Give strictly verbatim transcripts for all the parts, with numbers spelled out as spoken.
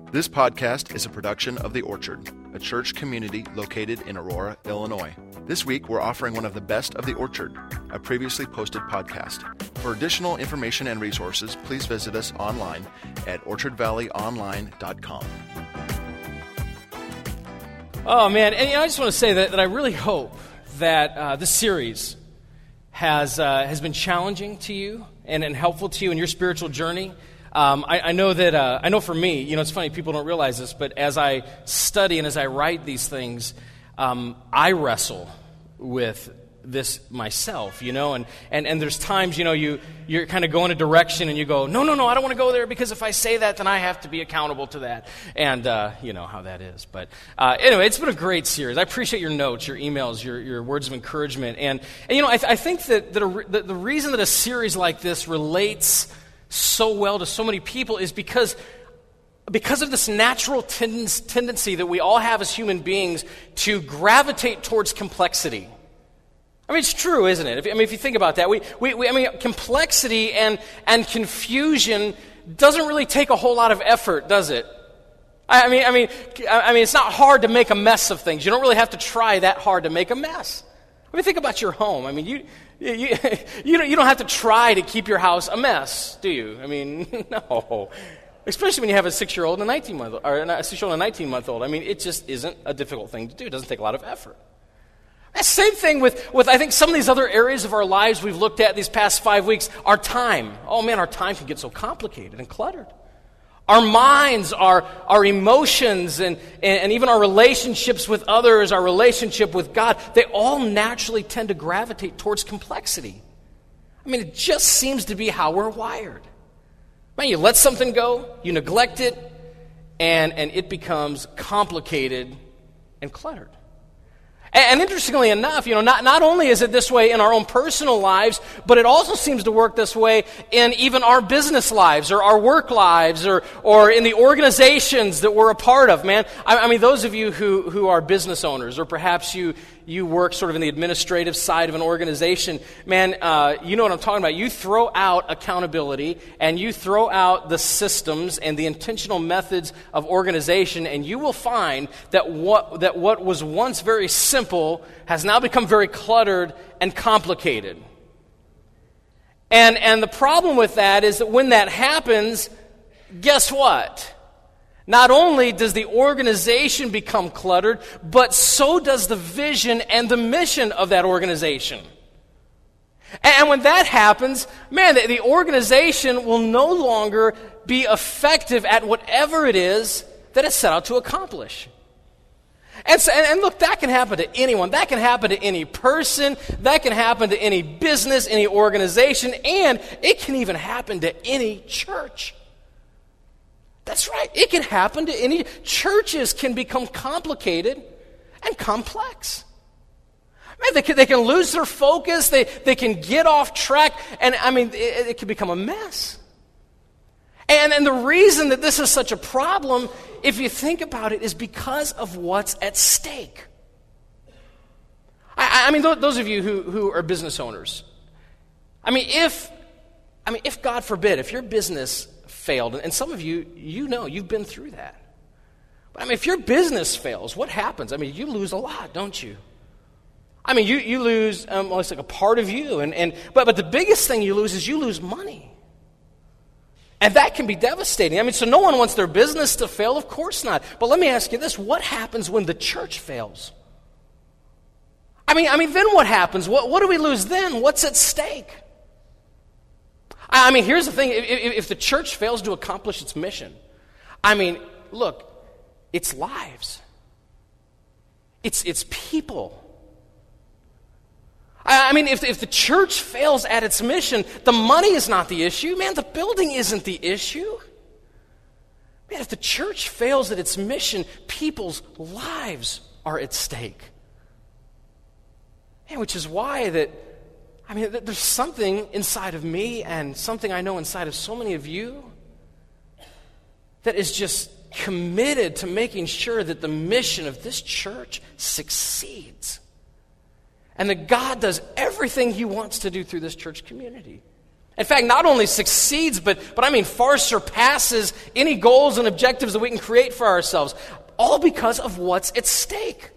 This podcast is a production of The Orchard, a church community located in Aurora, Illinois. This week, we're offering one of the best of The Orchard, a previously posted podcast. For additional information and resources, please visit us online at orchard valley online dot com. Oh, man, and you know, I just want to say that, that I really hope that uh, this series has uh, has been challenging to you and, and helpful to you in your spiritual journey. Um, I, I know that, uh, I know for me, you know, it's funny, people don't realize this, but as I study and as I write these things, um, I wrestle with this myself, you know, and, and, and there's times, you know, you, you're kind of going a direction and you go, no, no, no, I don't want to go there because if I say that, then I have to be accountable to that. And, uh, you know how that is. But uh, anyway, it's been a great series. I appreciate your notes, your emails, your, your words of encouragement. And, and you know, I, th- I think that, that, a, that the reason that a series like this relates so well to so many people is because because of this natural tend- tendency that we all have as human beings to gravitate towards complexity. I mean, it's true, isn't it? If, I mean, if you think about that, we, we, we I mean, complexity and and confusion doesn't really take a whole lot of effort, does it? I, I mean, I mean, I mean, it's not hard to make a mess of things. You don't really have to try that hard to make a mess. I mean, think about your home. I mean, you. You, you, don't, you don't have to try to keep your house a mess, do you? I mean, no. Especially when you have a six-year-old and a nineteen-month-old, or a six-year-old and a nineteen-month-old. I mean, it just isn't a difficult thing to do. It doesn't take a lot of effort. That same thing with, with, I think, some of these other areas of our lives we've looked at these past five weeks. Our time. Oh, man, our time can get so complicated and cluttered. Our minds, our, our emotions, and, and, and even our relationships with others, our relationship with God, they all naturally tend to gravitate towards complexity. I mean, it just seems to be how we're wired. Man, you let something go, you neglect it, and, and it becomes complicated and cluttered. And interestingly enough, you know, not, not only is it this way in our own personal lives, but it also seems to work this way in even our business lives or our work lives or, or in the organizations that we're a part of, man. I, I mean, those of you who, who are business owners or perhaps you, you work sort of in the administrative side of an organization, man, uh, you know what I'm talking about. You throw out accountability and you throw out the systems and the intentional methods of organization, and you will find that what, that what was once very simple has now become very cluttered and complicated. And, and the problem with that is that when that happens, guess what? Not only does the organization become cluttered, but so does the vision and the mission of that organization. And when that happens, man, the, the organization will no longer be effective at whatever it is that it's set out to accomplish. And, so, and, and look, that can happen to anyone. That can happen to any person. That can happen to any business, any organization, and it can even happen to any church. That's right. It can happen to any. Churches can become complicated and complex. Man, they can, they can lose their focus. They, they can get off track. And, I mean, it, it can become a mess. And, and the reason that this is such a problem, if you think about it, is because of what's at stake. I, I mean, th- those of you who, who are business owners, I mean, if, I mean, if God forbid, if your business failed, and some of you, you know, you've been through that. But I mean, if your business fails, what happens? I mean, you lose a lot, don't you? I mean, you, you lose um, almost like a part of you, and, and but, but the biggest thing you lose is you lose money. And that can be devastating. I mean, so no one wants their business to fail, of course not. But let me ask you this, what happens when the church fails? I mean, I mean, then what happens? What, what do we lose then? What's at stake? I mean, here's the thing. If, if the church fails to accomplish its mission, I mean, look, it's lives. It's, it's people. I, I mean, if, if the church fails at its mission, the money is not the issue. Man, the building isn't the issue. Man, if the church fails at its mission, people's lives are at stake. And which is why that, I mean, there's something inside of me and something I know inside of so many of you that is just committed to making sure that the mission of this church succeeds. And that God does everything He wants to do through this church community. In fact, not only succeeds, but, but I mean far surpasses any goals and objectives that we can create for ourselves, all because of what's at stake.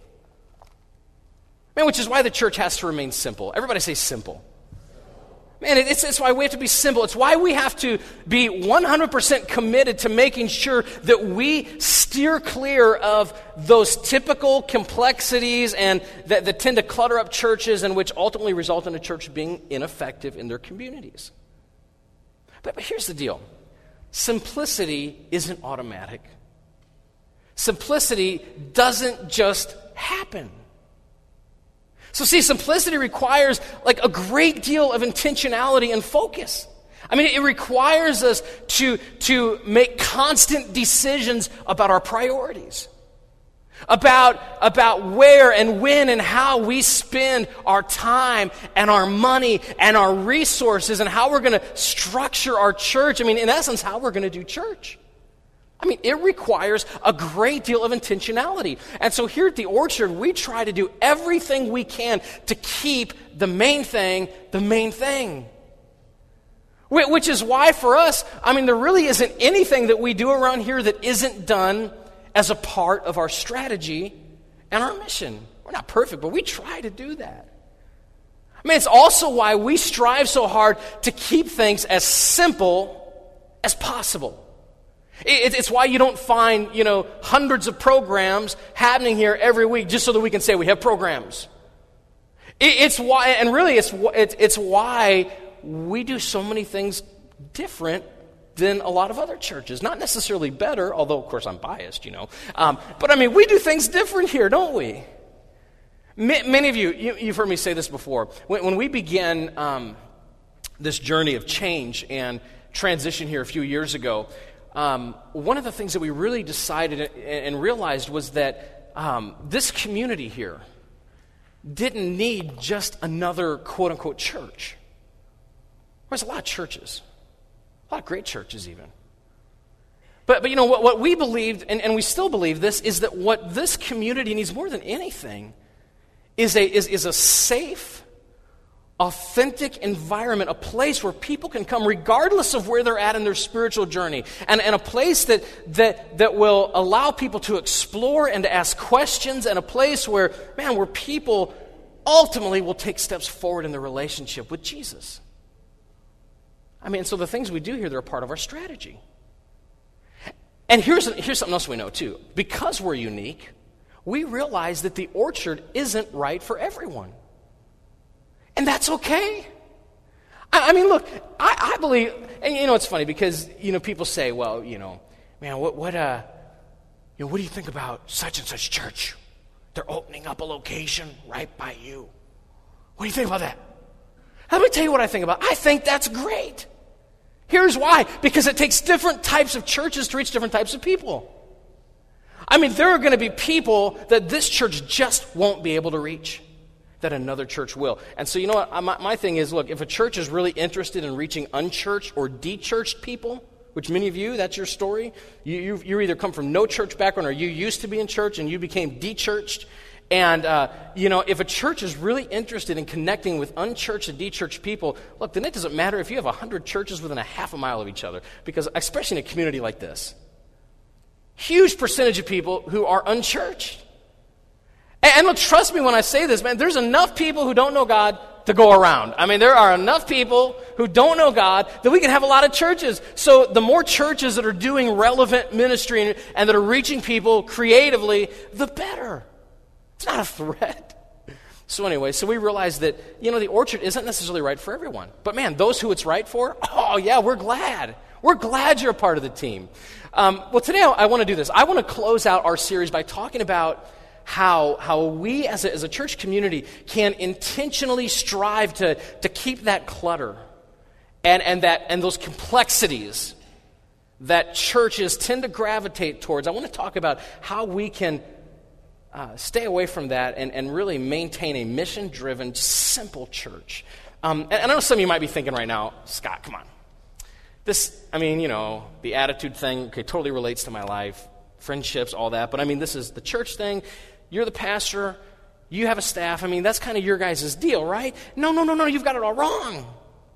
Man, which is why the church has to remain simple. Everybody say simple. Man, it's, it's why we have to be simple. It's why we have to be one hundred percent committed to making sure that we steer clear of those typical complexities and that, that tend to clutter up churches and which ultimately result in a church being ineffective in their communities. But, but here's the deal. Simplicity isn't automatic. Simplicity doesn't just happen. So see, simplicity requires like a great deal of intentionality and focus. I mean, it requires us to, to make constant decisions about our priorities, about, about where and when and how we spend our time and our money and our resources and how we're going to structure our church. I mean, in essence, how we're going to do church. I mean, it requires a great deal of intentionality. And so here at the Orchard, we try to do everything we can to keep the main thing the main thing. Which is why for us, I mean, there really isn't anything that we do around here that isn't done as a part of our strategy and our mission. We're not perfect, but we try to do that. I mean, it's also why we strive so hard to keep things as simple as possible. It's why you don't find, you know, hundreds of programs happening here every week just so that we can say we have programs. It's why, and really it's it's why we do so many things different than a lot of other churches. Not necessarily better, although of course I'm biased, you know. Um, but I mean, we do things different here, don't we? Many of you, you you've heard me say this before. When, when we began um, this journey of change and transition here a few years ago, Um, one of the things that we really decided and realized was that um, this community here didn't need just another quote-unquote church. There's a lot of churches, a lot of great churches even. But, but you know, what, what we believed, and, and we still believe this, is that what this community needs more than anything is a, is, is a safe, authentic environment, a place where people can come regardless of where they're at in their spiritual journey, and, and a place that, that, that will allow people to explore and to ask questions, and a place where, man, where people ultimately will take steps forward in their relationship with Jesus. I mean, so the things we do here, they're a part of our strategy. And here's, here's something else we know too. Because we're unique, we realize that the Orchard isn't right for everyone. And that's okay. I, I mean, look, I, I believe, and you know, it's funny because, you know, people say, well, you know, man, what, what, uh, you know, what do you think about such and such church? They're opening up a location right by you. What do you think about that? Let me tell you what I think about it. I think that's great. Here's why. Because it takes different types of churches to reach different types of people. I mean, there are going to be people that this church just won't be able to reach, that another church will. And so, you know what, my, my thing is, look, if a church is really interested in reaching unchurched or de-churched people, which many of you, that's your story, you, you, you either come from no church background or you used to be in church and you became de-churched. And, uh, you know, if a church is really interested in connecting with unchurched and de-churched people, look, then it doesn't matter if you have one hundred churches within a half a mile of each other, because especially in a community like this, huge percentage of people who are unchurched. And, and look, trust me when I say this, man, there's enough people who don't know God to go around. I mean, there are enough people who don't know God that we can have a lot of churches. So the more churches that are doing relevant ministry and, and that are reaching people creatively, the better. It's not a threat. So anyway, so we realized that, you know, the Orchard isn't necessarily right for everyone. But man, those who it's right for, oh yeah, we're glad. We're glad you're a part of the team. Um, well, today I, I want to do this. I want to close out our series by talking about how, how we as a, as a church community can intentionally strive to, to keep that clutter and, and, that, and those complexities that churches tend to gravitate towards. I want to talk about how we can Uh, stay away from that and, and really maintain a mission-driven, simple church. Um, and, and I know some of you might be thinking right now, Scott, come on. This, I mean, you know, the attitude thing, okay, totally relates to my life, friendships, all that. But I mean, this is the church thing. You're the pastor. You have a staff. I mean, that's kind of your guys' deal, right? No, no, no, no, you've got it all wrong.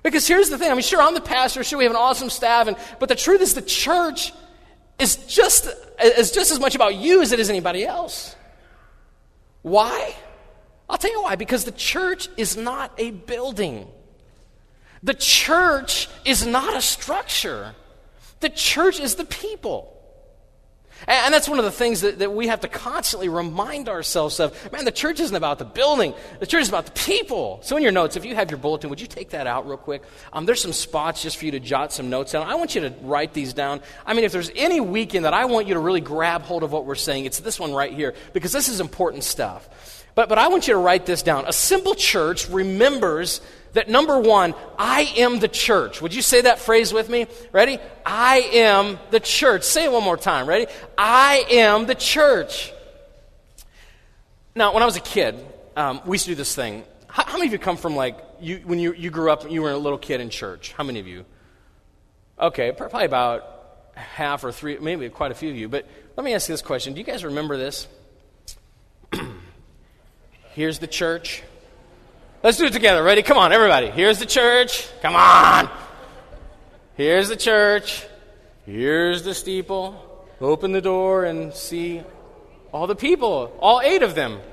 Because here's the thing. I mean, sure, I'm the pastor. Sure, we have an awesome staff. And, but the truth is the church is just, is just as much about you as it is anybody else. Why? I'll tell you why. Because the church is not a building. The church is not a structure. The church is the people. And that's one of the things that, that we have to constantly remind ourselves of. Man, the church isn't about the building. The church is about the people. So in your notes, if you have your bulletin, would you take that out real quick? Um, there's some spots just for you to jot some notes down. I want you to write these down. I mean, if there's any weekend that I want you to really grab hold of what we're saying, it's this one right here, because this is important stuff. But, but I want you to write this down. A simple church remembers that, number one, I am the church. Would you say that phrase with me? Ready? I am the church. Say it one more time. Ready? I am the church. Now, when I was a kid, um, we used to do this thing. How, how many of you come from, like, you, when you, you grew up, you were a little kid in church? How many of you? Okay, probably about half or three, maybe quite a few of you. But let me ask you this question. Do you guys remember this? Here's the church. Let's do it together. Ready? Come on, everybody. Here's the church. Come on. Here's the church. Here's the steeple. Open the door and see all the people, all eight of them.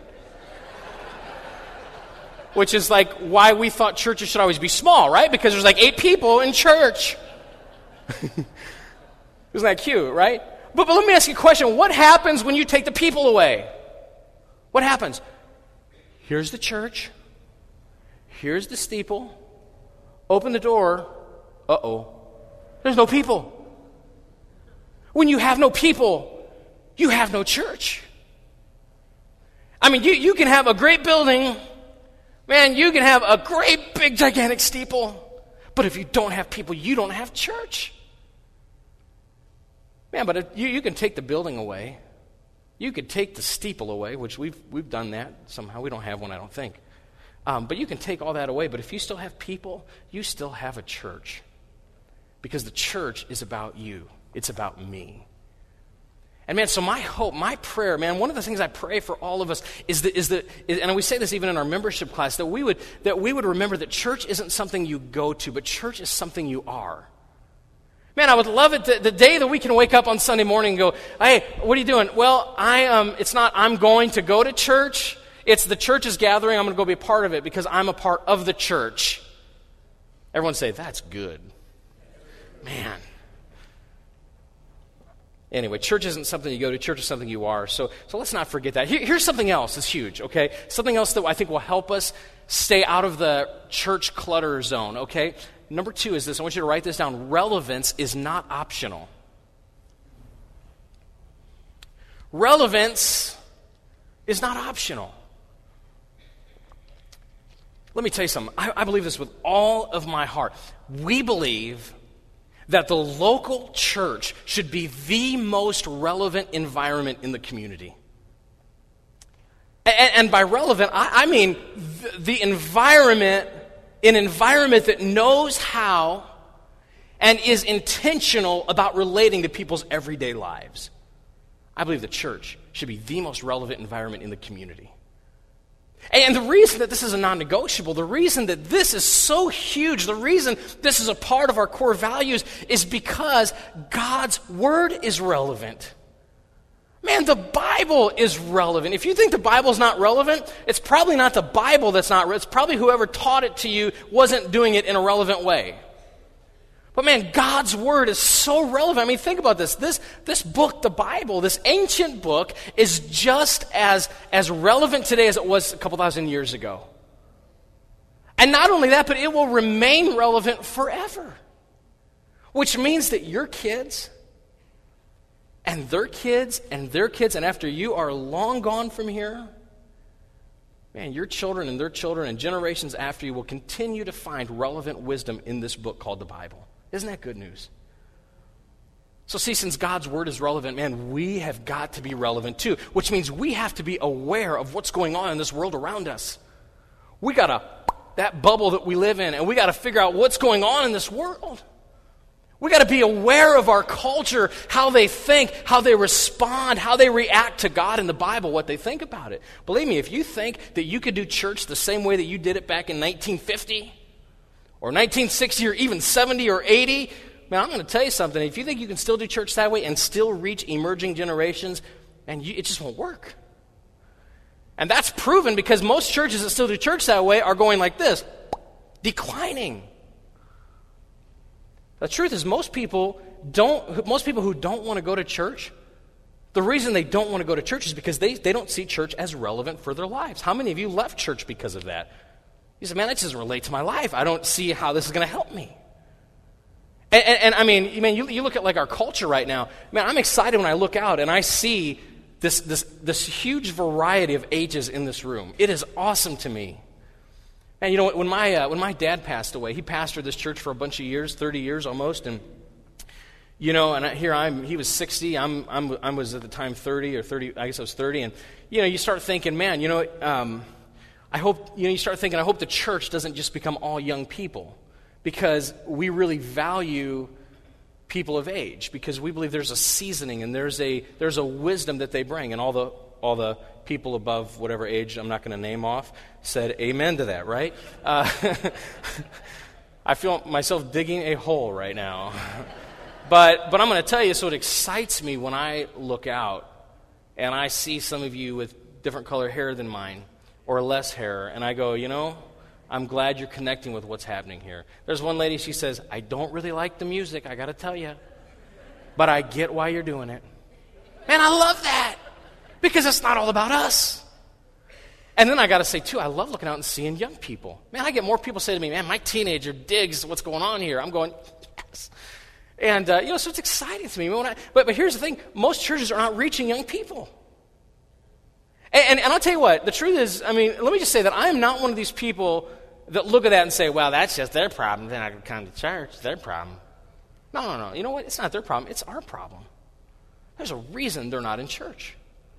Which is like why we thought churches should always be small, right? Because there's like eight people in church. Isn't that cute, right? But, but let me ask you a question. What happens when you take the people away? What happens? Here's the church. Here's the steeple. Open the door. Uh-oh. There's no people. When you have no people, you have no church. I mean, you, you can have a great building. Man, you can have a great, big, gigantic steeple. But if you don't have people, you don't have church. Man, but if you, you can take the building away. You could take the steeple away, which we've we've done that somehow. We don't have one, I don't think. Um, but you can take all that away. But if you still have people, you still have a church. Because the church is about you. It's about me. And man, so my hope, my prayer, man, one of the things I pray for all of us is that, is that is, and we say this even in our membership class, that we would that we would remember that church isn't something you go to, but church is something you are. Man, I would love it the, the day that we can wake up on Sunday morning and go, hey, what are you doing? Well, I um, it's not I'm going to go to church. It's the church is gathering. I'm going to go be a part of it because I'm a part of the church. Everyone say, that's good. Man. Anyway, church isn't something you go to. Church is something you are. So, so let's not forget that. Here, here's something else that's huge, okay? Something else that I think will help us stay out of the church clutter zone, okay? Number two is this. I want you to write this down. Relevance is not optional. Relevance is not optional. Let me tell you something. I, I believe this with all of my heart. We believe that the local church should be the most relevant environment in the community. And, and by relevant, I, I mean the, the environment, an environment that knows how and is intentional about relating to people's everyday lives. I believe the church should be the most relevant environment in the community. And the reason that this is a non-negotiable, the reason that this is so huge, the reason this is a part of our core values is because God's Word is relevant. Man, the Bible is relevant. If you think the Bible's not relevant, it's probably not the Bible that's not relevant. It's probably whoever taught it to you wasn't doing it in a relevant way. But man, God's Word is so relevant. I mean, think about this. This, this book, the Bible, this ancient book, is just as, as relevant today as it was a couple thousand years ago. And not only that, but it will remain relevant forever. Which means that your kids and their kids and their kids, and after you are long gone from here, man, your children and their children and generations after you will continue to find relevant wisdom in this book called the Bible. Isn't that good news? So see, since God's Word is relevant, man, we have got to be relevant too, which means we have to be aware of what's going on in this world around us. We got to, that bubble that we live in, and we got to figure out what's going on in this world. We got to be aware of our culture, how they think, how they respond, how they react to God and the Bible, what they think about it. Believe me, if you think that you could do church the same way that you did it back in nineteen fifty, or nineteen sixty or even seventy or eighty, man, I'm going to tell you something. If you think you can still do church that way and still reach emerging generations, and you, it just won't work. And that's proven because most churches that still do church that way are going like this, declining. The truth is most people don't, most people who don't want to go to church, the reason they don't want to go to church is because they, they don't see church as relevant for their lives. How many of you left church because of that? You say, man, that doesn't relate to my life. I don't see how this is going to help me. And, and, and I mean, man, you, you look at like our culture right now. Man, I'm excited when I look out and I see this, this, this huge variety of ages in this room. It is awesome to me. And you know, when my uh, when my dad passed away, he pastored this church for a bunch of years, thirty years almost, and you know, and here I'm. He was sixty. I'm I'm I was at the time thirty or thirty. I guess I was thirty, and you know, you start thinking, man, you know, um, I hope you know, you start thinking, I hope the church doesn't just become all young people, because we really value people of age, because we believe there's a seasoning and there's a there's a wisdom that they bring, and all the all the people above whatever age I'm not going to name off said amen to that, right? Uh, I feel myself digging a hole right now. But but I'm going to tell you, so it excites me when I look out and I see some of you with different color hair than mine or less hair, and I go, you know, I'm glad you're connecting with what's happening here. There's one lady, she says, I don't really like the music, I got to tell you, but I get why you're doing it. Man, I love that. Because it's not all about us. And then I got to say, too, I love looking out and seeing young people. Man, I get more people say to me, man, my teenager digs what's going on here. I'm going, yes. And, uh, you know, so it's exciting to me. When I, but, but here's the thing. Most churches are not reaching young people. And, and, and I'll tell you what, the truth is, I mean, let me just say that I am not one of these people that look at that and say, well, that's just their problem. They're not going to come to church. It's their problem. No, no, no. You know what? It's not their problem. It's our problem. There's a reason they're not in church.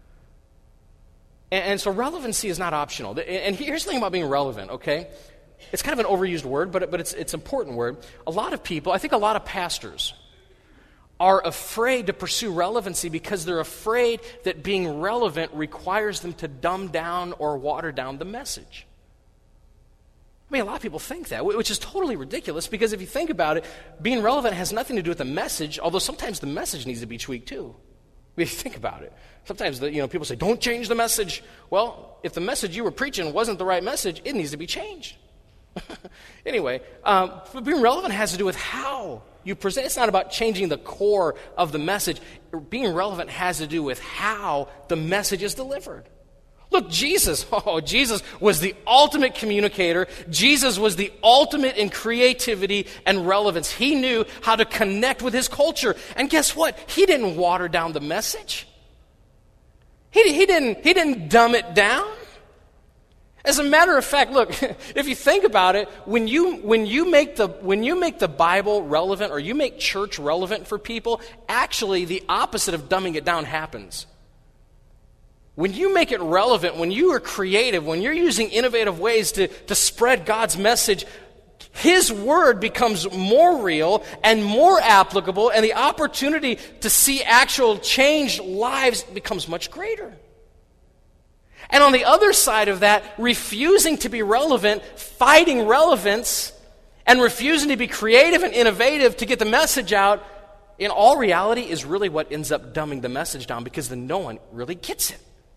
And so relevancy is not optional. And here's the thing about being relevant, okay? It's kind of an overused word, but, but it's it's an important word. A lot of people, I think a lot of pastors, are afraid to pursue relevancy because they're afraid that being relevant requires them to dumb down or water down the message. I mean, a lot of people think that, which is totally ridiculous, because if you think about it, being relevant has nothing to do with the message, although sometimes the message needs to be tweaked too. I mean, if you think about it. Sometimes the, you know, people say, don't change the message. Well, if the message you were preaching wasn't the right message, it needs to be changed. Anyway, um, but being relevant has to do with how you present. It's not about changing the core of the message. Being relevant has to do with how the message is delivered. Look, Jesus, oh, Jesus was the ultimate communicator. Jesus was the ultimate in creativity and relevance. He knew how to connect with his culture. And guess what? He didn't water down the message. He, he didn't, he didn't dumb it down. As a matter of fact, look, if you think about it, when you, when you make the, when you make the Bible relevant or you make church relevant for people, actually the opposite of dumbing it down happens. When you make it relevant, when you are creative, when you're using innovative ways to, to spread God's message, His word becomes more real and more applicable, and the opportunity to see actual changed lives becomes much greater. And on the other side of that, refusing to be relevant, fighting relevance, and refusing to be creative and innovative to get the message out, in all reality is really what ends up dumbing the message down, because then no one really gets it.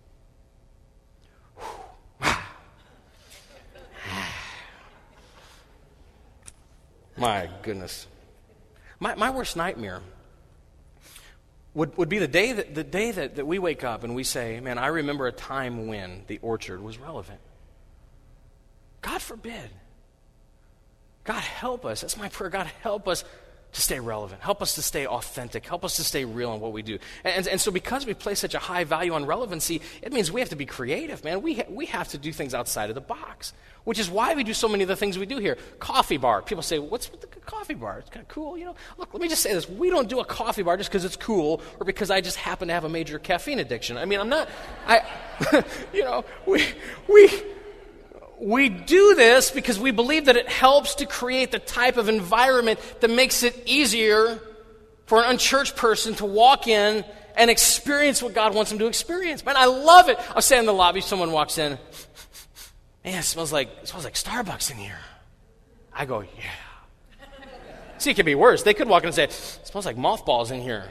My goodness. My my worst nightmare would, would be the day that the day that, that we wake up and we say, man, I remember a time when the orchard was relevant. God forbid. God help us. That's my prayer. God help us to stay relevant. Help us to stay authentic. Help us to stay real in what we do. And, and, and so because we place such a high value on relevancy, it means we have to be creative, man. We, ha- we have to do things outside of the box, which is why we do so many of the things we do here. Coffee bar. People say, what's with the coffee bar? It's kind of cool, you know. Look, let me just say this. We don't do a coffee bar just because it's cool or because I just happen to have a major caffeine addiction. I mean, I'm not, I, you know, we, we, We do this because we believe that it helps to create the type of environment that makes it easier for an unchurched person to walk in and experience what God wants them to experience. Man, I love it. I was standing in the lobby, someone walks in. Man, it smells like it smells like Starbucks in here. I go, yeah. See, it could be worse. They could walk in and say, it smells like mothballs in here.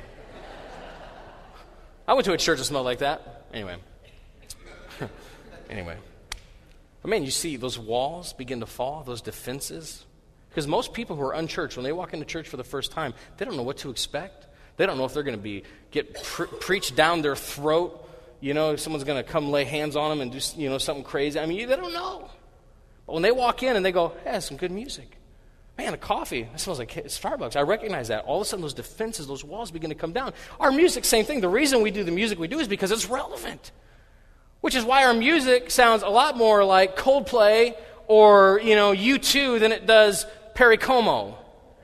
I went to a church that smelled like that. Anyway. Anyway. But man, you see those walls begin to fall, those defenses. Because most people who are unchurched, when they walk into church for the first time, they don't know what to expect. They don't know if they're going to be get pre- preached down their throat. You know, if someone's going to come lay hands on them and do, you know, something crazy. I mean, they don't know. But when they walk in and they go, hey, some good music. Man, a coffee, that smells like Starbucks. I recognize that. All of a sudden, those defenses, those walls begin to come down. Our music, same thing. The reason we do the music we do is because it's relevant. Which is why our music sounds a lot more like Coldplay or, you know, U two than it does Perry Como.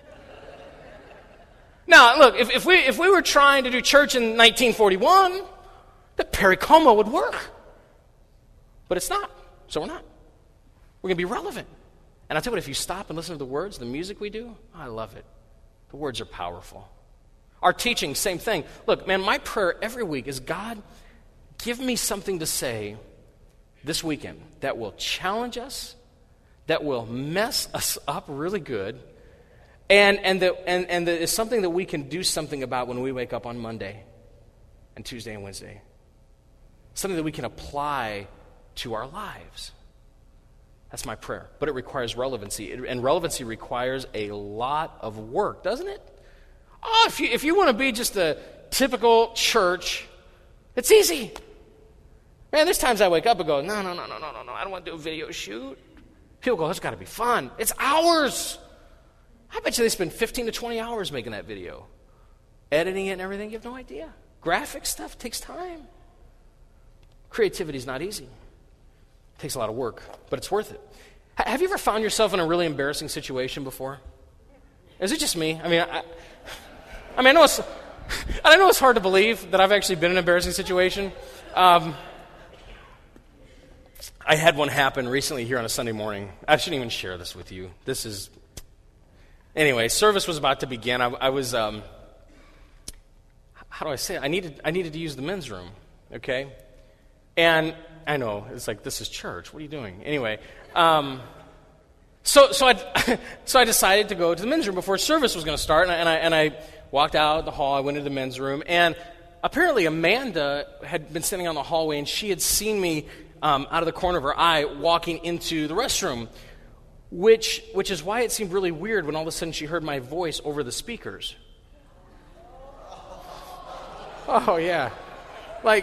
Now, look, if, if we if we were trying to do church in nineteen forty-one, the Perry Como would work. But it's not, so we're not. We're going to be relevant. And I'll tell you what, if you stop and listen to the words, the music we do, I love it. The words are powerful. Our teaching, same thing. Look, man, my prayer every week is, God, give me something to say this weekend that will challenge us, that will mess us up really good, and and that and, and that is something that we can do something about when we wake up on Monday and Tuesday and Wednesday. Something that we can apply to our lives. That's my prayer. But it requires relevancy. It, and relevancy requires a lot of work, doesn't it? Oh, if you if you want to be just a typical church, it's easy. Man, there's times I wake up and go, no, no, no, no, no, no, no, I don't want to do a video shoot. People go, it's got to be fun. It's hours. I bet you they spend fifteen to twenty hours making that video. Editing it and everything, you have no idea. Graphic stuff takes time. Creativity is not easy. It takes a lot of work, but it's worth it. H- have you ever found yourself in a really embarrassing situation before? Is it just me? I mean, I, I mean, I know it's, I know it's hard to believe that I've actually been in an embarrassing situation. Um, I had one happen recently here on a Sunday morning. I shouldn't even share this with you. This is, anyway, service was about to begin. I, I was, um, how do I say it? I needed, I needed to use the men's room, okay? And I know, it's like, this is church. What are you doing? Anyway, um, so so I so I decided to go to the men's room before service was going to start, and I, and I and I walked out the hall. I went into the men's room, and apparently Amanda had been sitting on the hallway, and she had seen me um, out of the corner of her eye walking into the restroom, which which is why it seemed really weird when all of a sudden she heard my voice over the speakers. Oh yeah, like.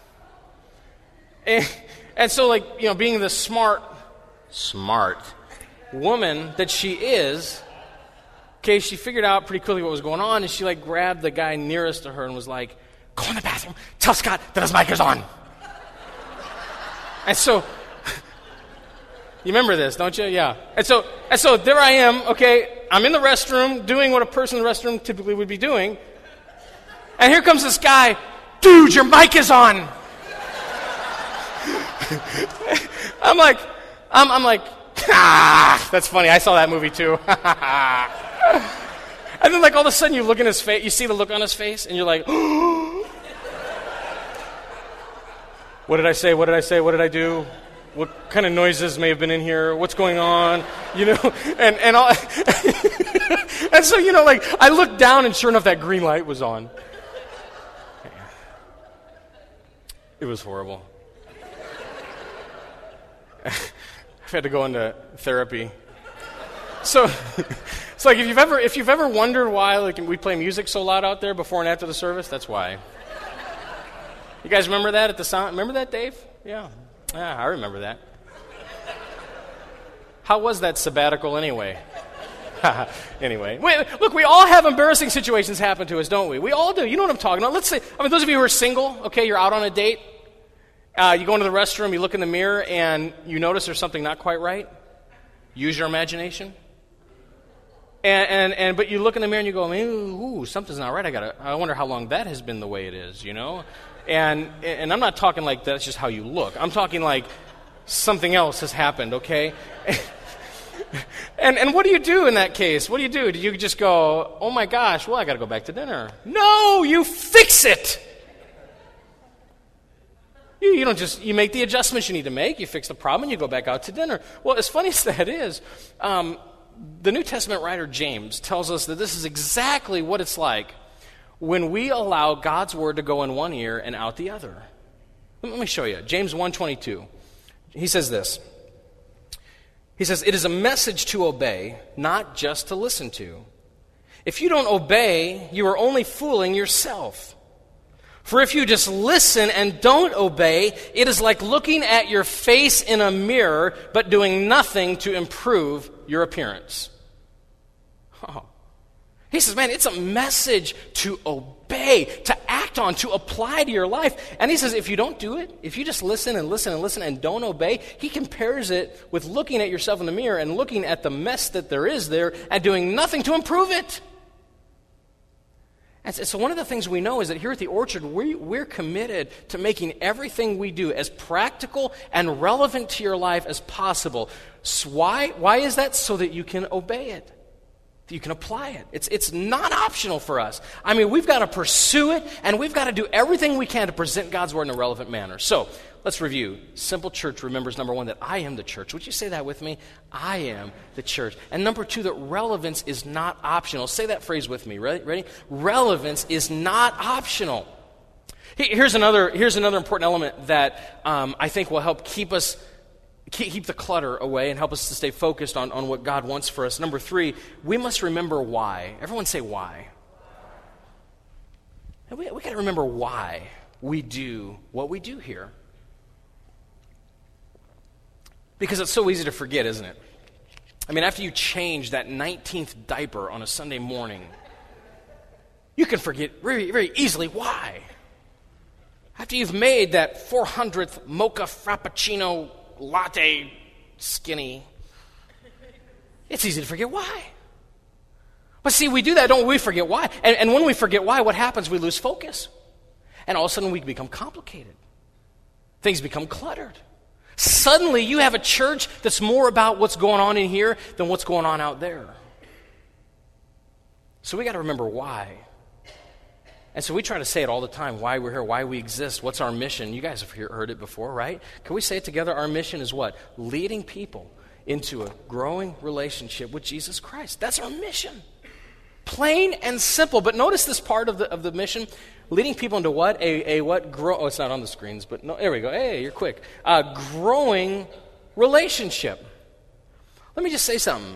And, and so, like, you know, being the smart, smart woman that she is, okay, she figured out pretty quickly what was going on, and she, like, grabbed the guy nearest to her and was like, go in the bathroom, tell Scott that his mic is on. And so, you remember this, don't you? Yeah. And so, and so there I am, okay, I'm in the restroom doing what a person in the restroom typically would be doing, and here comes this guy, dude, your mic is on. I'm like, I'm, I'm like, ah, that's funny. I saw that movie too. And then, like, all of a sudden, you look in his face, you see the look on his face, and you're like, what did I say? What did I say? What did I do? What kind of noises may have been in here? What's going on? You know, and and all, and so, you know, like, I looked down, and sure enough, that green light was on. It was horrible. I've had to go into therapy. So, it's like if you've ever if you've ever wondered why, like, we play music so loud out there before and after the service, that's why. You guys remember that at the sound? Remember that, Dave? Yeah, yeah, I remember that. How was that sabbatical anyway? Anyway, wait, look, we all have embarrassing situations happen to us, don't we? We all do. You know what I'm talking about. Let's say, I mean, those of you who are single, okay, you're out on a date. Uh, you go into the restroom, you look in the mirror, and you notice there's something not quite right. Use your imagination. And, and, and but you look in the mirror and you go, ooh, something's not right. I gotta. I wonder how long that has been the way it is, you know. And and I'm not talking like that's just how you look. I'm talking like something else has happened, okay? and and what do you do in that case? What do you do? Do you just go, oh my gosh, well, I got to go back to dinner? No, you fix it. You, you don't just, you make the adjustments you need to make, you fix the problem, and you go back out to dinner. Well, as funny as that is, um, the New Testament writer James tells us that this is exactly what it's like when we allow God's word to go in one ear and out the other. Let me show you. James one twenty-two. He says this. He says, "It is a message to obey, not just to listen to. If you don't obey, you are only fooling yourself. For if you just listen and don't obey, it is like looking at your face in a mirror, but doing nothing to improve your appearance." Oh. He says, man, it's a message to obey, to act on, to apply to your life. And he says, if you don't do it, if you just listen and listen and listen and don't obey, he compares it with looking at yourself in the mirror and looking at the mess that there is there and doing nothing to improve it. And so one of the things we know is that here at the Orchard, we, we're committed to making everything we do as practical and relevant to your life as possible. So why? Why is that? So that you can obey it. You can apply it. It's it's not optional for us. I mean, we've got to pursue it, and we've got to do everything we can to present God's word in a relevant manner. So, let's review. Simple Church remembers, number one, that I am the church. Would you say that with me? I am the church. And number two, that relevance is not optional. Say that phrase with me. Ready? Ready? Relevance is not optional. Here's another, here's another important element that um, I think will help keep us keep the clutter away and help us to stay focused on, on what God wants for us. Number three, we must remember why. Everyone say why. And we we got to remember why we do what we do here. Because it's so easy to forget, isn't it? I mean, after you change that nineteenth diaper on a Sunday morning, you can forget very, very easily why. After you've made that four hundredth mocha frappuccino latte skinny, it's easy to forget why. But see, we do that, don't we? We forget why. And, and when we forget why, what happens? We lose focus. And all of a sudden we become complicated. Things become cluttered. Suddenly you have a church that's more about what's going on in here than what's going on out there. So we got to remember why. And so we try to say it all the time, why we're here, why we exist, what's our mission. You guys have heard it before, right? Can we say it together? Our mission is what? Leading people into a growing relationship with Jesus Christ. That's our mission. Plain and simple. But notice this part of the of the mission. Leading people into what? A, a what? Grow. Oh, it's not on the screens, but no, there we go. Hey, you're quick. A growing relationship. Let me just say something.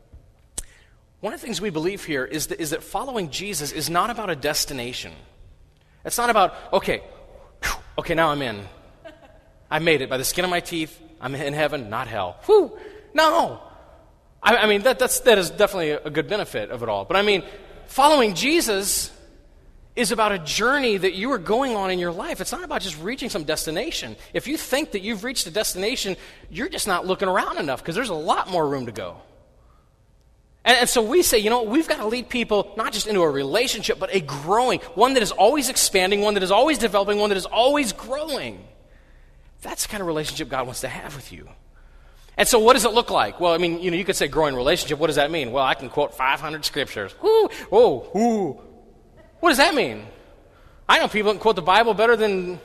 One of the things we believe here is that, is that following Jesus is not about a destination. It's not about, okay, whew, okay, now I'm in. I made it by the skin of my teeth. I'm in heaven, not hell. Whew. No. I, I mean, that, that's, that is definitely a good benefit of it all. But I mean, following Jesus is about a journey that you are going on in your life. It's not about just reaching some destination. If you think that you've reached a destination, you're just not looking around enough because there's a lot more room to go. And, and so we say, you know, we've got to lead people not just into a relationship, but a growing, one that is always expanding, one that is always developing, one that is always growing. That's the kind of relationship God wants to have with you. And so what does it look like? Well, I mean, you know, you could say growing relationship. What does that mean? Well, I can quote five hundred scriptures. Whoo, oh, whoo. What does that mean? I know people that can quote the Bible better than,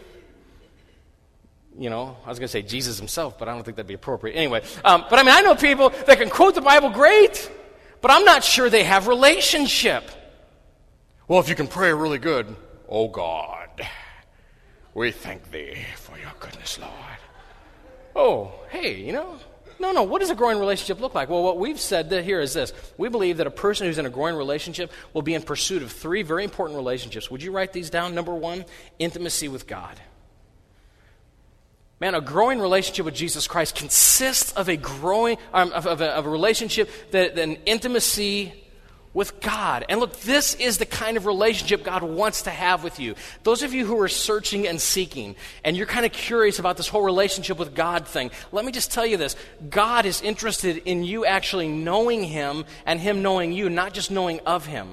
you know, I was going to say Jesus himself, but I don't think that'd be appropriate. Anyway, um, but I mean, I know people that can quote the Bible great, but I'm not sure they have relationship. Well, if you can pray really good, oh God, we thank thee for your goodness, Lord. Oh, hey, you know, no, no, what does a growing relationship look like? Well, what we've said that here is this. We believe that a person who's in a growing relationship will be in pursuit of three very important relationships. Would you write these down? Number one, intimacy with God. Man, a growing relationship with Jesus Christ consists of a growing, um, of, of, a, of a relationship, that, that an intimacy with God. And look, this is the kind of relationship God wants to have with you. Those of you who are searching and seeking, and you're kind of curious about this whole relationship with God thing, let me just tell you this. God is interested in you actually knowing Him and Him knowing you, not just knowing of Him.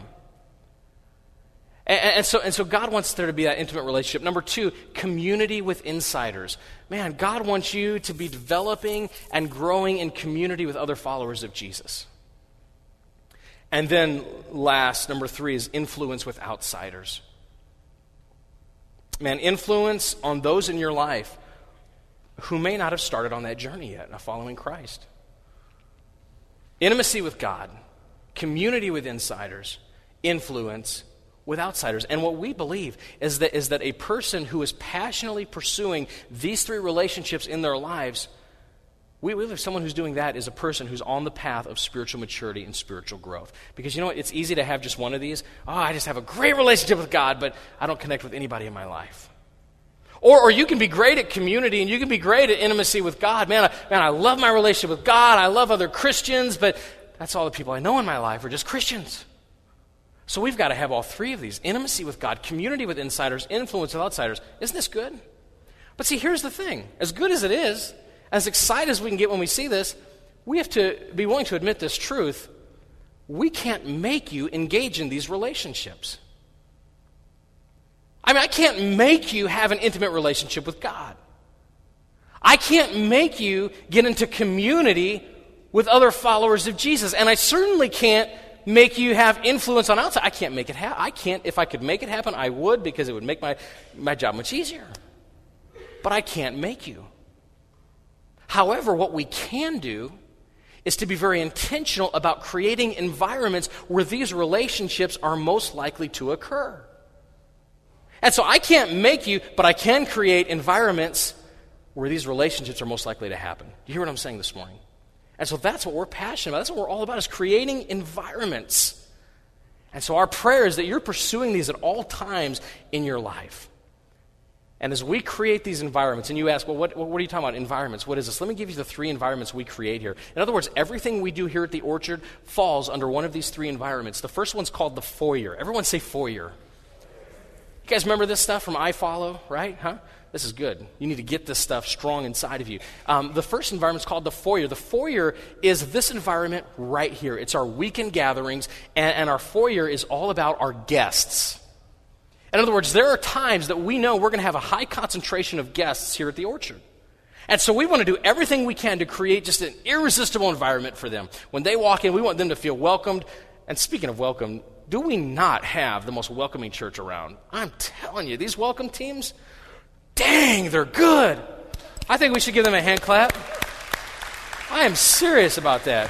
And, and, so, and so God wants there to be that intimate relationship. Number two, community with insiders. Man, God wants you to be developing and growing in community with other followers of Jesus. And then last, number three, is influence with outsiders. Man, influence on those in your life who may not have started on that journey yet of following Christ. Intimacy with God, community with insiders, influence with outsiders. And what we believe is that is that a person who is passionately pursuing these three relationships in their lives, we believe someone who's doing that is a person who's on the path of spiritual maturity and spiritual growth. Because you know what? It's easy to have just one of these. Oh, I just have a great relationship with God, but I don't connect with anybody in my life. Or, or you can be great at community and you can be great at intimacy with God. Man, I, man, I love my relationship with God. I love other Christians, but that's all the people I know in my life are just Christians. So we've got to have all three of these. Intimacy with God, community with insiders, influence with outsiders. Isn't this good? But see, here's the thing. As good as it is, as excited as we can get when we see this, we have to be willing to admit this truth. We can't make you engage in these relationships. I mean, I can't make you have an intimate relationship with God. I can't make you get into community with other followers of Jesus. And I certainly can't make you have influence on outside. I can't make it happen. I can't. If I could make it happen, I would, because it would make my, my job much easier. But I can't make you. However, what we can do is to be very intentional about creating environments where these relationships are most likely to occur. And so I can't make you, but I can create environments where these relationships are most likely to happen. Do you hear what I'm saying this morning? And so that's what we're passionate about. That's what we're all about, is creating environments. And so our prayer is that you're pursuing these at all times in your life. And as we create these environments, and you ask, well, what, what are you talking about, environments? What is this? Let me give you the three environments we create here. In other words, everything we do here at the Orchard falls under one of these three environments. The first one's called the foyer. Everyone say foyer. You guys remember this stuff from iFollow, right? Huh? This is good. You need to get this stuff strong inside of you. Um, the first environment is called the foyer. The foyer is this environment right here. It's our weekend gatherings, and, and our foyer is all about our guests. In other words, there are times that we know we're going to have a high concentration of guests here at the Orchard. And so we want to do everything we can to create just an irresistible environment for them. When they walk in, we want them to feel welcomed. And speaking of welcome, do we not have the most welcoming church around? I'm telling you, these welcome teams, dang, they're good. I think we should give them a hand clap. I am serious about that.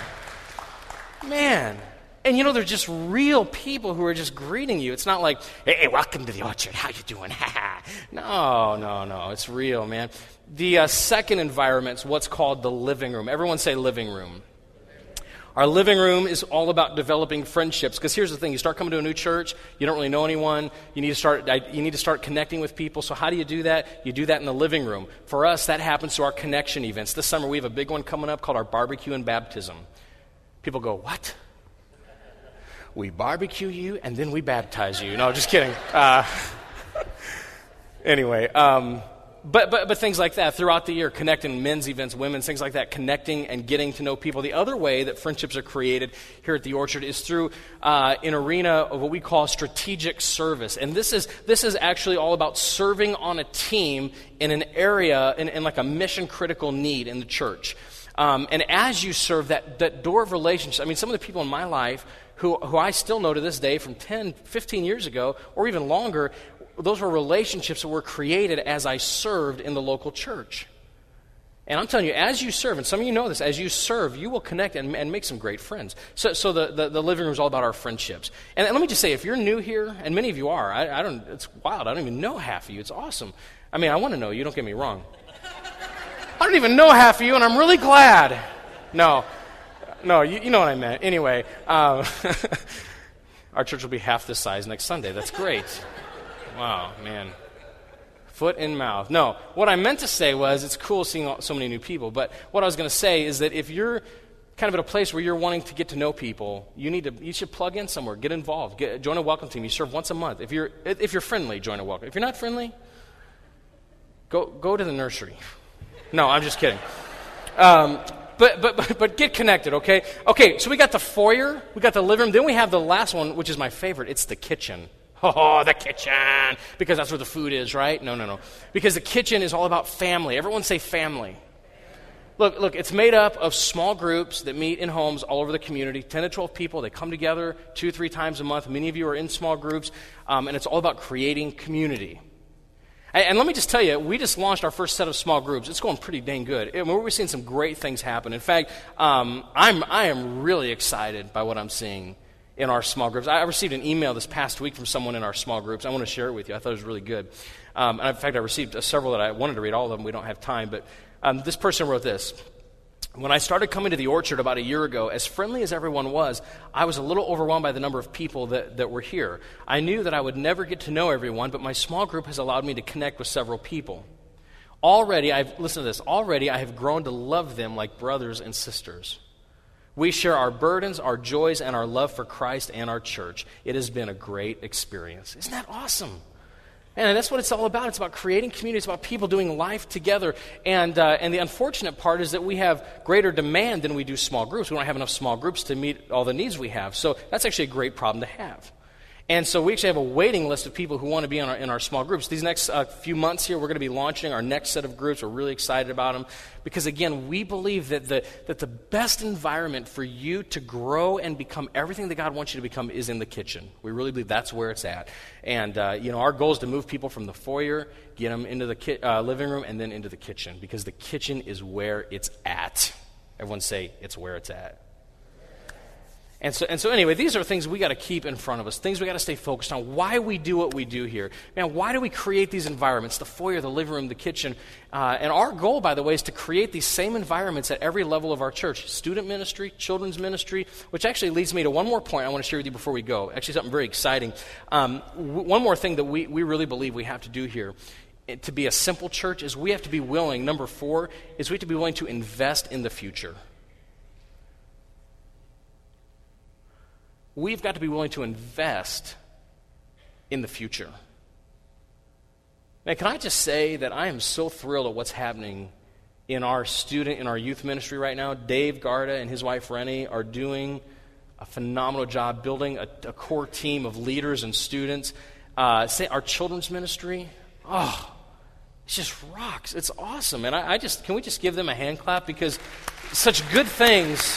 Man. And you know, they're just real people who are just greeting you. It's not like, hey, welcome to the Orchard. How you doing? no, no, no. It's real, man. The uh, second environment is what's called the living room. Everyone say living room. Our living room is all about developing friendships. Because here's the thing: you start coming to a new church, you don't really know anyone. You need to start. You need to start connecting with people. So how do you do that? You do that in the living room. For us, that happens through our connection events. This summer, we have a big one coming up called our barbecue and baptism. People go, what? We barbecue you and then we baptize you. No, just kidding. Uh, anyway, um, but, but but things like that throughout the year, connecting men's events, women's, things like that, connecting and getting to know people. The other way that friendships are created here at the Orchard is through uh, an arena of what we call strategic service. And this is this is actually all about serving on a team in an area, in, in like a mission-critical need in the church. Um, and as you serve, that, that door of relationships, I mean, some of the people in my life who, who I still know to this day from ten, fifteen years ago, or even longer, those were relationships that were created as I served in the local church. And I'm telling you, as you serve, and some of you know this, as you serve, you will connect and, and make some great friends. So, so the, the, the living room is all about our friendships. And let me just say, if you're new here, and many of you are, I, I don't, it's wild. I don't even know half of you. It's awesome. I mean, I want to know you. Don't get me wrong. I don't even know half of you, and I'm really glad. No, no, you, you know what I meant. Anyway, um, our church will be half this size next Sunday. That's great. Wow, man. Foot in mouth. No, what I meant to say was it's cool seeing all, so many new people, but what I was going to say is that if you're kind of at a place where you're wanting to get to know people, you need to you should plug in somewhere, get involved, get, join a welcome team. You serve once a month. If you're if you're friendly, join a welcome. If you're not friendly, go go to the nursery. No, I'm just kidding. Um, but, but but but get connected, okay? Okay, so we got the foyer, we got the living room, then we have the last one, which is my favorite. It's the kitchen. Oh, the kitchen, because that's where the food is, right? No, no, no. Because the kitchen is all about family. Everyone say family. Look, look, it's made up of small groups that meet in homes all over the community, ten to twelve people. They come together two, three times a month. Many of you are in small groups, um, and it's all about creating community. And, and let me just tell you, we just launched our first set of small groups. It's going pretty dang good. And we're seeing some great things happen. In fact, um, I'm I am really excited by what I'm seeing in our small groups. I received an email this past week from someone in our small groups. I want to share it with you. I thought it was really good. Um, and in fact, I received several that I wanted to read. All of them, we don't have time. But um, this person wrote this. When I started coming to the Orchard about a year ago, as friendly as everyone was, I was a little overwhelmed by the number of people that, that were here. I knew that I would never get to know everyone, but my small group has allowed me to connect with several people. Already, I've listen to this, already I have grown to love them like brothers and sisters. We share our burdens, our joys, and our love for Christ and our church. It has been a great experience. Isn't that awesome? And that's what it's all about. It's about creating community. It's about people doing life together. And uh, and the unfortunate part is that we have greater demand than we do small groups. We don't have enough small groups to meet all the needs we have. So that's actually a great problem to have. And so we actually have a waiting list of people who want to be in our, in our small groups. These next uh, few months here, we're going to be launching our next set of groups. We're really excited about them because, again, we believe that the, that the best environment for you to grow and become everything that God wants you to become is in the kitchen. We really believe that's where it's at. And, uh, you know, our goal is to move people from the foyer, get them into the ki- uh, living room, and then into the kitchen because the kitchen is where it's at. Everyone say, it's where it's at. And so, and so anyway, these are things we got to keep in front of us, things we got to stay focused on, why we do what we do here. Man, why do we create these environments, the foyer, the living room, the kitchen? Uh, and our goal, by the way, is to create these same environments at every level of our church, student ministry, children's ministry, which actually leads me to one more point I want to share with you before we go, actually something very exciting. Um, w- one more thing that we, we really believe we have to do here to be a simple church is we have to be willing, number four, is we have to be willing to invest in the future. We've got to be willing to invest in the future. Man, can I just say that I am so thrilled at what's happening in our student, in our youth ministry right now. Dave Garda and his wife Rennie are doing a phenomenal job building a, a core team of leaders and students. Uh, say our children's ministry, oh, it just rocks. It's awesome. And I, I just, can we just give them a hand clap because such good things...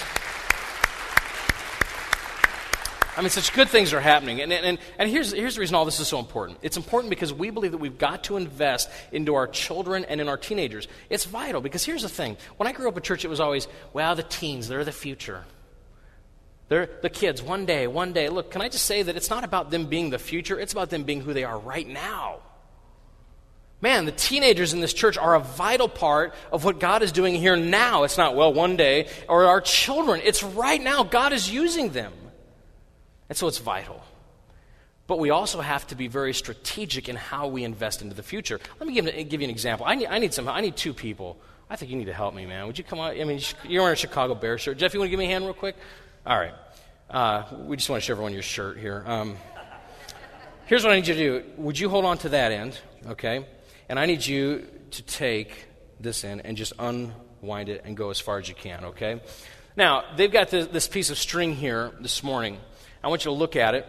I mean, such good things are happening. And, and, and here's, here's the reason all this is so important. It's important because we believe that we've got to invest into our children and in our teenagers. It's vital because here's the thing. When I grew up at church, it was always, well, the teens, they're the future. They're the kids, one day, one day. Look, can I just say that it's not about them being the future. It's about them being who they are right now. Man, the teenagers in this church are a vital part of what God is doing here now. It's not, well, one day. Or our children. It's right now. God is using them. And so it's vital. But we also have to be very strategic in how we invest into the future. Let me give, give you an example. I need, I need some. I need two people. I think you need to help me, man. Would you come out? I mean, you're wearing a Chicago Bears shirt. Jeff, you want to give me a hand real quick? All right. Uh, we just want to show everyone your shirt here. Um, here's what I need you to do. Would you hold on to that end, okay? And I need you to take this end and just unwind it and go as far as you can, okay? Now, they've got this, this piece of string here this morning. I want you to look at it.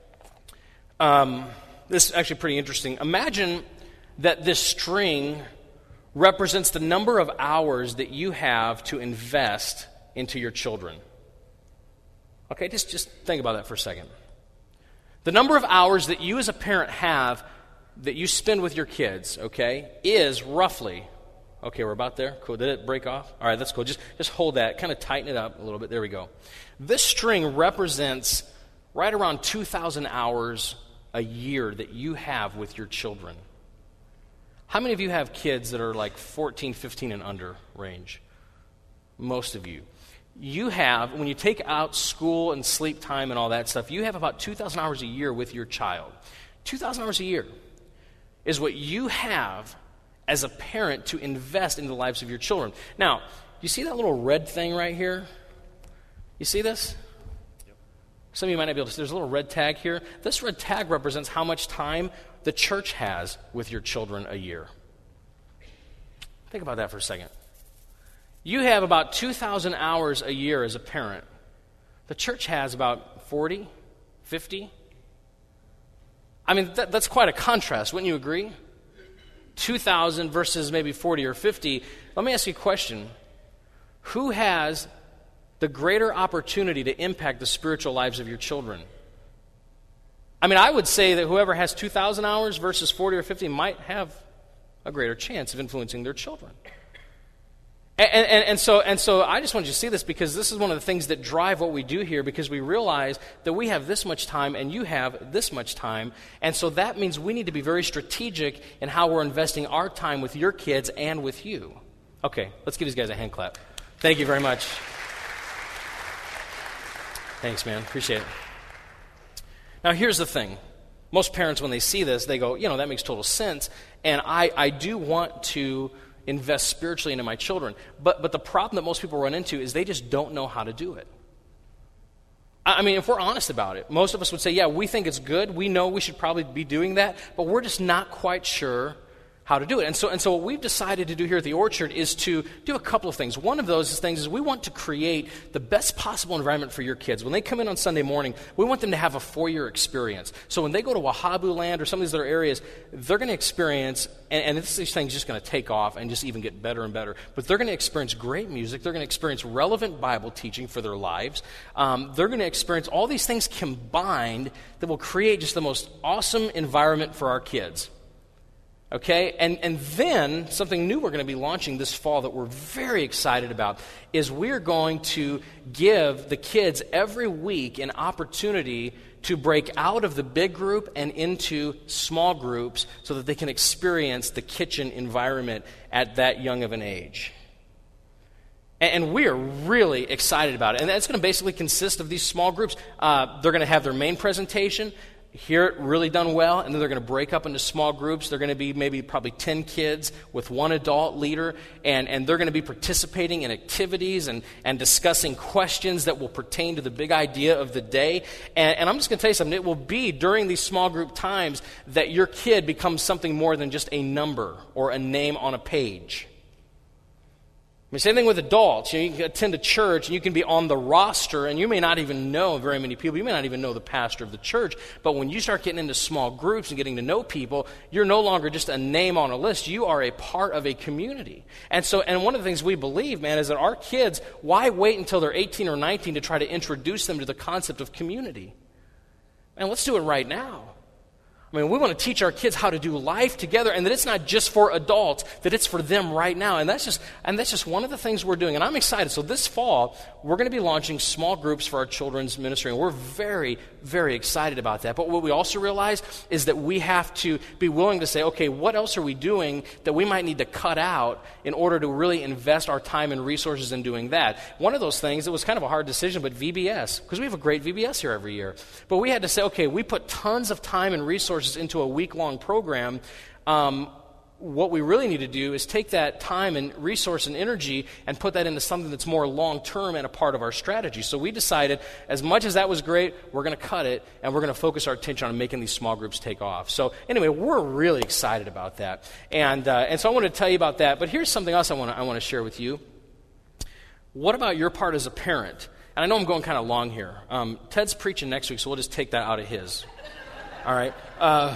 Um, this is actually pretty interesting. Imagine that this string represents the number of hours that you have to invest into your children. Okay, just, just think about that for a second. The number of hours that you as a parent have that you spend with your kids, okay, is roughly, okay, we're about there. Cool. Did it break off? All right, that's cool. Just, just hold that. Kind of tighten it up a little bit. There we go. This string represents right around two thousand hours a year that you have with your children. How many of you have kids that are like fourteen, fifteen and under range? Most of you. You have, when you take out school and sleep time and all that stuff, you have about two thousand hours a year with your child. two thousand hours a year is what you have as a parent to invest in the lives of your children. Now, you see that little red thing right here? You see this? Some of you might not be able to see. There's a little red tag here. This red tag represents how much time the church has with your children a year. Think about that for a second. You have about two thousand hours a year as a parent. The church has about forty, fifty. I mean, that, that's quite a contrast, wouldn't you agree? two thousand versus maybe forty or fifty. Let me ask you a question. Who has the greater opportunity to impact the spiritual lives of your children? I mean, I would say that whoever has two thousand hours versus forty or fifty might have a greater chance of influencing their children. And, and, and, so, and so I just want you to see this because this is one of the things that drive what we do here, because we realize that we have this much time and you have this much time. And so that means we need to be very strategic in how we're investing our time with your kids and with you. Okay, let's give these guys a hand clap. Thank you very much. Thanks, man. Appreciate it. Now, here's the thing. Most parents, when they see this, they go, you know, that makes total sense. And I, I do want to invest spiritually into my children. But but the problem that most people run into is they just don't know how to do it. I mean, if we're honest about it, most of us would say, yeah, we think it's good. We know we should probably be doing that, but we're just not quite sure how to do it. And so and so what we've decided to do here at the Orchard is to do a couple of things. One of those things is we want to create the best possible environment for your kids. When they come in on Sunday morning, we want them to have a four-year experience. So when they go to Wahhabu Land or some of these other areas, they're going to experience, and, and this, this thing's just going to take off and just even get better and better, but they're going to experience great music. They're going to experience relevant Bible teaching for their lives. Um, they're going to experience all these things combined that will create just the most awesome environment for our kids. Okay, and, and then something new we're going to be launching this fall that we're very excited about is we're going to give the kids every week an opportunity to break out of the big group and into small groups so that they can experience the kitchen environment at that young of an age. And, and we are really excited about it. And that's going to basically consist of these small groups. Uh, they're going to have their main presentation, hear it really done well, and then they're going to break up into small groups. They're going to be maybe probably ten kids with one adult leader, and, and they're going to be participating in activities and, and discussing questions that will pertain to the big idea of the day. And, and I'm just going to tell you something. It will be during these small group times that your kid becomes something more than just a number or a name on a page. I mean, same thing with adults. You know, you can attend a church and you can be on the roster and you may not even know very many people. You may not even know the pastor of the church. But when you start getting into small groups and getting to know people, you're no longer just a name on a list. You are a part of a community. And so, and one of the things we believe, man, is that our kids, why wait until they're eighteen or nineteen to try to introduce them to the concept of community? And let's do it right now. I mean, we want to teach our kids how to do life together, and that it's not just for adults, that it's for them right now. And that's just and that's just one of the things we're doing. And I'm excited. So this fall, we're going to be launching small groups for our children's ministry, and we're very, very excited about that. But what we also realize is that we have to be willing to say, okay, what else are we doing that we might need to cut out in order to really invest our time and resources in doing that? One of those things, it was kind of a hard decision, but V B S, because we have a great V B S here every year. But we had to say, okay, we put tons of time and resources into a week-long program. Um, what we really need to do is take that time and resource and energy and put that into something that's more long-term and a part of our strategy. So we decided, as much as that was great, we're going to cut it, and we're going to focus our attention on making these small groups take off. So anyway, we're really excited about that. And uh, and so I want to tell you about that. But here's something else I want to I want to share with you. What about your part as a parent? And I know I'm going kind of long here. Um, Ted's preaching next week, so we'll just take that out of his. All right. Uh,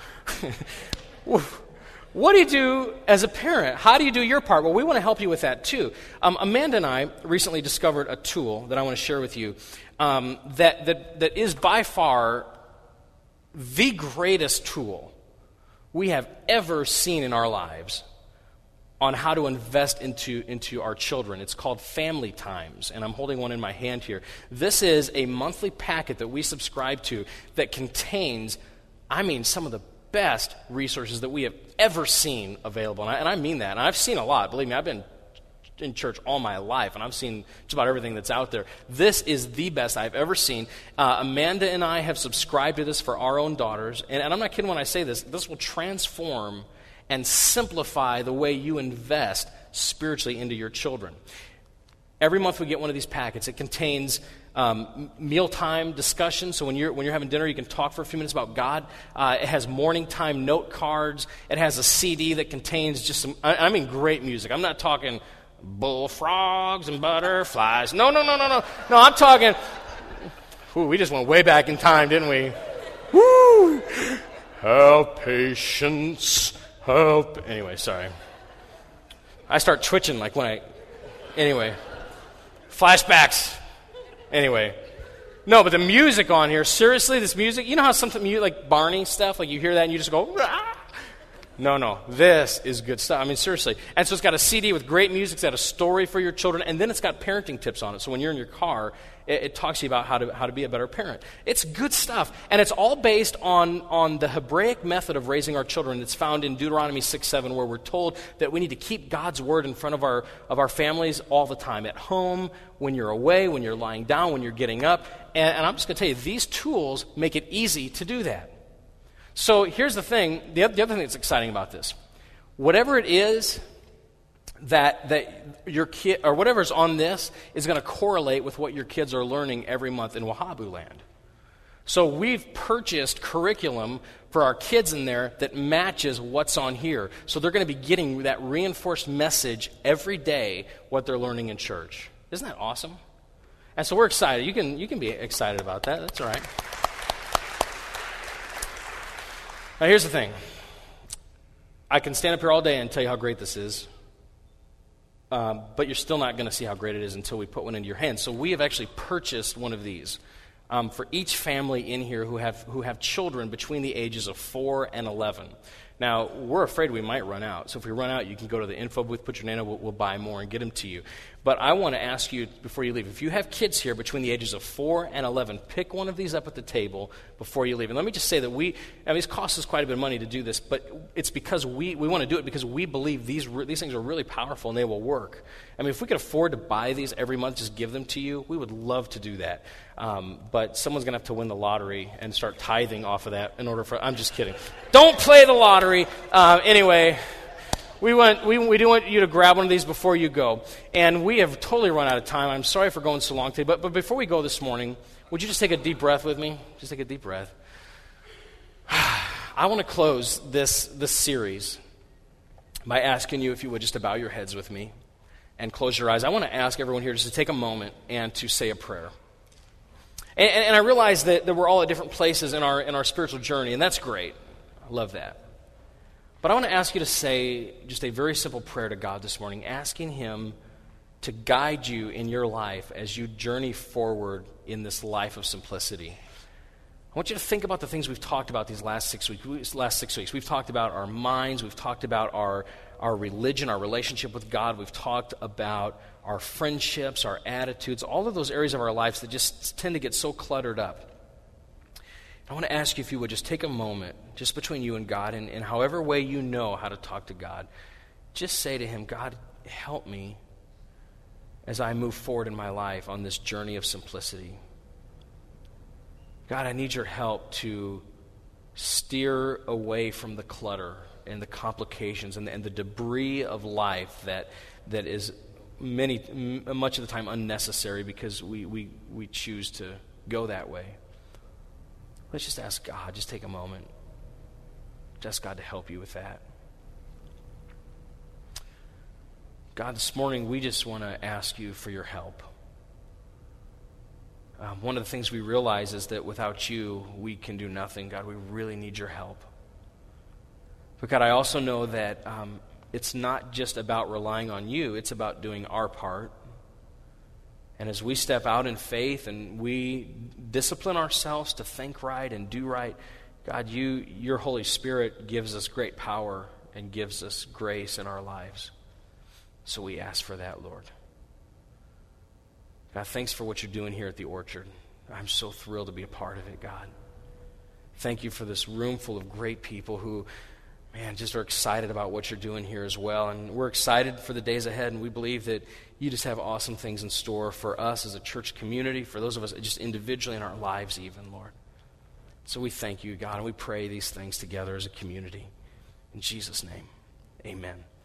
what do you do as a parent? How do you do your part? Well, we want to help you with that too. Um, Amanda and I recently discovered a tool that I want to share with you um, that, that that is by far the greatest tool we have ever seen in our lives on how to invest into, into our children. It's called Family Times, and I'm holding one in my hand here. This is a monthly packet that we subscribe to that contains, I mean, some of the best resources that we have ever seen available. And I, and I mean that. And I've seen a lot. Believe me, I've been in church all my life, and I've seen just about everything that's out there. This is the best I've ever seen. Uh, Amanda and I have subscribed to this for our own daughters, and, and I'm not kidding when I say this. This will transform and simplify the way you invest spiritually into your children. Every month we get one of these packets. It contains um, mealtime discussion, so when you're when you're having dinner, you can talk for a few minutes about God. Uh, it has morning time note cards. It has a C D that contains just some, I, I mean, great music. I'm not talking bullfrogs and butterflies. No, no, no, no, no. No, I'm talking, ooh, we just went way back in time, didn't we? Woo! Have patience. Help. Anyway, sorry. I start twitching like when I... Anyway. Flashbacks. Anyway. No, but the music on here, seriously, this music, you know how something, you like Barney stuff, like you hear that and you just go, rah! No, no, this is good stuff. I mean, seriously. And so it's got a C D with great music, it's got a story for your children, and then it's got parenting tips on it. So when you're in your car, it, it talks to you about how to how to be a better parent. It's good stuff. And it's all based on, on the Hebraic method of raising our children. It's found in Deuteronomy six seven, where we're told that we need to keep God's word in front of our of our families all the time, at home, when you're away, when you're lying down, when you're getting up. And, and I'm just going to tell you, these tools make it easy to do that. So here's the thing, the other, the other thing that's exciting about this. Whatever it is that that your kid, or whatever's on this, is going to correlate with what your kids are learning every month in Wahhabu land. So we've purchased curriculum for our kids in there that matches what's on here. So they're going to be getting that reinforced message every day, what they're learning in church. Isn't that awesome? And so we're excited. You can you can be excited about that. That's all right. Now, here's the thing. I can stand up here all day and tell you how great this is, um, but you're still not going to see how great it is until we put one into your hands. So we have actually purchased one of these um, for each family in here who have who have children between the ages of four and eleven. Now, we're afraid we might run out. So if we run out, you can go to the info booth, put your name in, we'll, we'll buy more and get them to you. But I want to ask you before you leave, if you have kids here between the ages of four and eleven, pick one of these up at the table before you leave. And let me just say that we, I mean, it costs us quite a bit of money to do this, but it's because we, we want to do it because we believe these these things are really powerful and they will work. I mean, if we could afford to buy these every month, just give them to you, we would love to do that. Um, but someone's going to have to win the lottery and start tithing off of that in order for, I'm just kidding. Don't play the lottery. Uh, anyway, we want we we do want you to grab one of these before you go. And we have totally run out of time. I'm sorry for going so long today. But, but before we go this morning, would you just take a deep breath with me? Just take a deep breath. I want to close this, this series by asking you, if you would, just to bow your heads with me and close your eyes. I want to ask everyone here just to take a moment and to say a prayer. And, and, and I realize that, that we're all at different places in our in our spiritual journey, and that's great. I love that. But I want to ask you to say just a very simple prayer to God this morning, asking Him to guide you in your life as you journey forward in this life of simplicity. I want you to think about the things we've talked about these last six weeks. Last six weeks, we've talked about our minds, we've talked about our our religion, our relationship with God. We've talked about our friendships, our attitudes, all of those areas of our lives that just tend to get so cluttered up. I want to ask you if you would just take a moment, just between you and God, and in however way you know how to talk to God, just say to Him, God, help me as I move forward in my life on this journey of simplicity. God, I need your help to steer away from the clutter and the complications and the, and the debris of life that that is many m- much of the time unnecessary because we, we, we choose to go that way. Let's just ask God, just take a moment. Just ask God to help you with that. God, this morning we just want to ask you for your help. Um, one of the things we realize is that without you, we can do nothing. God, we really need your help. But God, I also know that um, it's not just about relying on you. It's about doing our part. And as we step out in faith and we discipline ourselves to think right and do right, God, you, your Holy Spirit gives us great power and gives us grace in our lives. So we ask for that, Lord. God, thanks for what you're doing here at the Orchard. I'm so thrilled to be a part of it, God. Thank you for this room full of great people who, man, just are excited about what you're doing here as well. And we're excited for the days ahead, and we believe that you just have awesome things in store for us as a church community, for those of us just individually in our lives even, Lord. So we thank you, God, and we pray these things together as a community. In Jesus' name, amen.